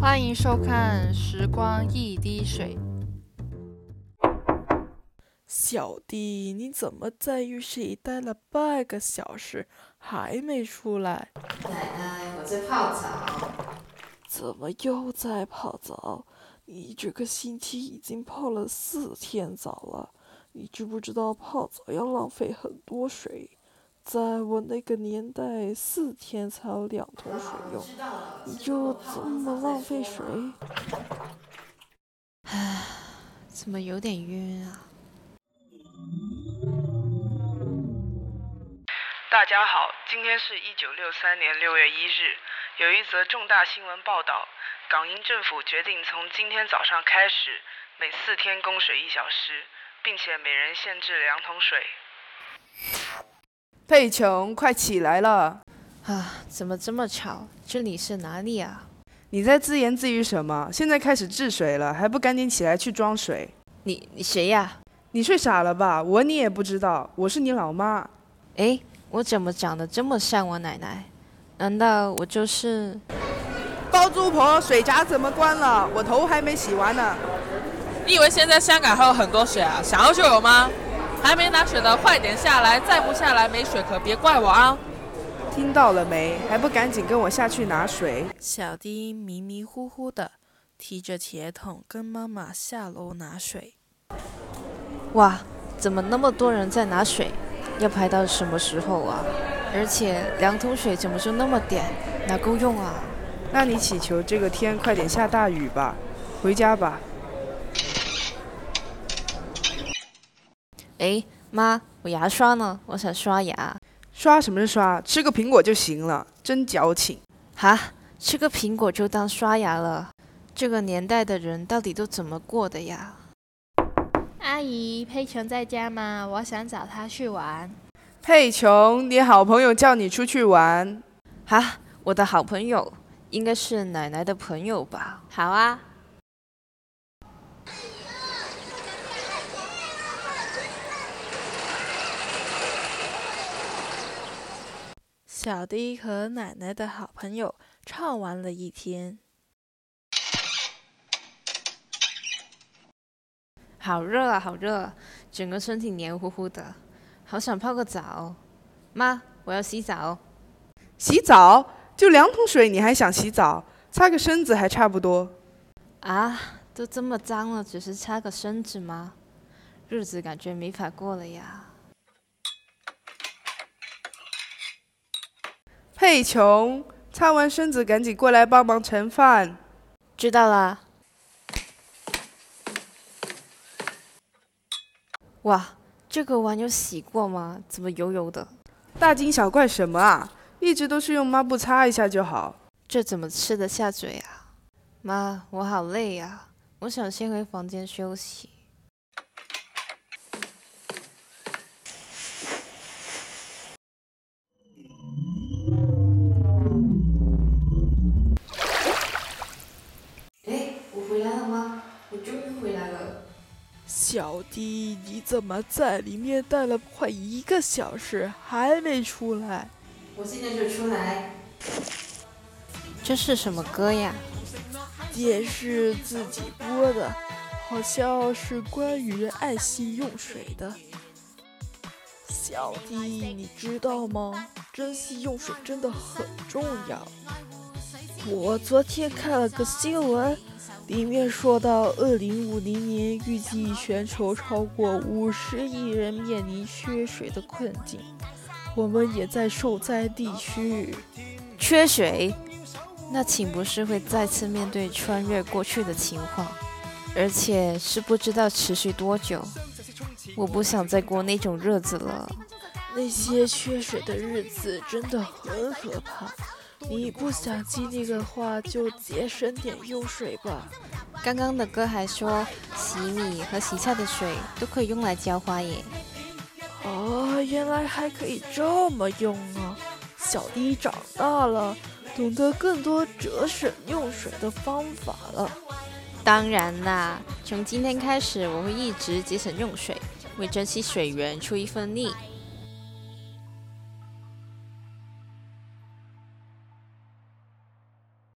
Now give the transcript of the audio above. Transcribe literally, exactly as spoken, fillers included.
欢迎收看《时光一滴水》。 小弟，你怎么在浴室里待了半个小时还没出来？ 奶奶，我在泡澡。 怎么又在泡澡？你这个星期已经泡了四天澡了，你知不知道泡澡要浪费很多水？在我那个年代，四天才有两桶水用，你就这么浪费水？ 唉，怎么有点晕啊？ 大家好，今天是一九六三年六月一日，有一则重大新闻报道，港英政府决定从今天早上开始，每四天供水一小时，并且每人限制两桶水。 佩琼，快起来了！ 啊，怎么这么吵？这里是哪里啊？ 你在自言自语什么？现在开始治水了，还不赶紧起来去装水？ 你你谁呀？ 你睡傻了吧？我你也不知道，我是你老妈。 哎，我怎么长得这么像我奶奶？难道我就是…… 包租婆，水闸怎么关了？我头还没洗完呢。 你以为现在香港还有很多水啊？想要就有吗？还没拿水的快点下来，再不下来没水可别怪我啊！ 听到了没？还不赶紧跟我下去拿水！ 小弟迷迷糊糊的提着铁桶跟妈妈下楼拿水。 哇，怎么那么多人在拿水？要排到什么时候啊？而且两桶水怎么就那么点，哪够用啊？ 那你祈求这个天快点下大雨吧，回家吧。 哎，妈，我牙刷呢？我想刷牙。 刷什么刷？吃个苹果就行了，真矫情。 哈，吃个苹果就当刷牙了？这个年代的人到底都怎么过的呀？ 阿姨，佩琼在家吗？我想找她去玩。 佩琼，你好朋友叫你出去玩。 哈，我的好朋友应该是奶奶的朋友吧？ 好啊。 小弟和奶奶的好朋友畅玩了一天。 好热啊，好热，整个身体黏糊糊的，好想泡个澡。妈，我要洗澡。 洗澡？就两桶水，你还想洗澡？擦个身子还差不多。 啊，都这么脏了，只是擦个身子吗？日子感觉没法过了呀。 佩琼，擦完身子赶紧过来帮忙盛饭。 知道了。哇，这个碗有洗过吗？怎么油油的？ 大惊小怪什么啊？一直都是用抹布擦一下就好。 这怎么吃得下嘴啊？妈，我好累呀，我想先回房间休息。哎，我回来了吗？我终于回来了。 小弟，你怎么在里面待了快一个小时还没出来？ 我现在就出来。这是什么歌呀？ 电视自己播的，好像是关于爱惜用水的。小弟，你知道吗？珍惜用水真的很重要。我昨天看了个新闻，里面说到二零五零年预计全球超过五十亿人面临缺水的困境，我们也在受灾地区。 缺水？那岂不是会再次面对穿越过去的情况？而且是不知道持续多久。我不想再过那种日子了。 那些缺水的日子真的很可怕。你不想经历的话，就节省点用水吧。 刚刚的歌还说，洗米和洗菜的水都可以用来浇花耶。 哦，原来还可以这么用啊！小弟长大了，懂得更多节省用水的方法了。 当然啦，从今天开始，我会一直节省用水，为珍惜水源出一份力。